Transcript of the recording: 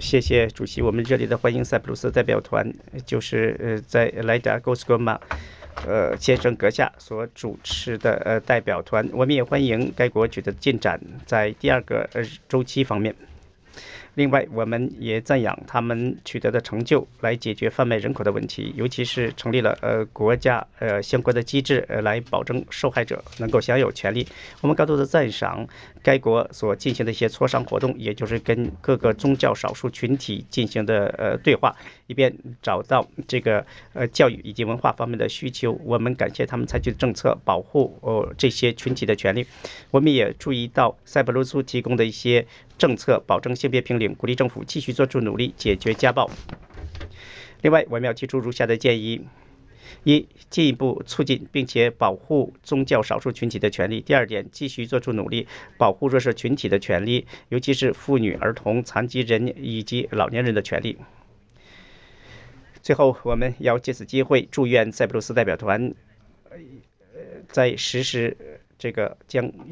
谢谢主席，我们热烈的欢迎塞浦路斯代表团，就是在莱达沟斯戈马先生阁下所主持的代表团。我们也欢迎该国取得进展在第二个周期方面。另外，我们也赞扬他们取得的成就，来解决贩卖人口的问题，尤其是成立了国家相关的机制来保证受害者能够享有权利。我们高度的赞赏该国所进行的一些磋商活动，也就是跟各个宗教少数群体进行的对话，以便找到这个教育以及文化方面的需求。我们感谢他们采取的政策，保护这些群体的权利。我们也注意到塞浦路斯提供的一些政策，保证性别平等，鼓励政府继续做出努力解决家暴。另外，我们要提出如下的建议：一、进一步促进并且保护宗教少数群体的权利；第二点，继续做出努力保护弱势群体的权利，尤其是妇女、儿童、残疾人以及老年人的权利。最后，我们要借此机会祝愿塞浦路斯代表团在实施这个将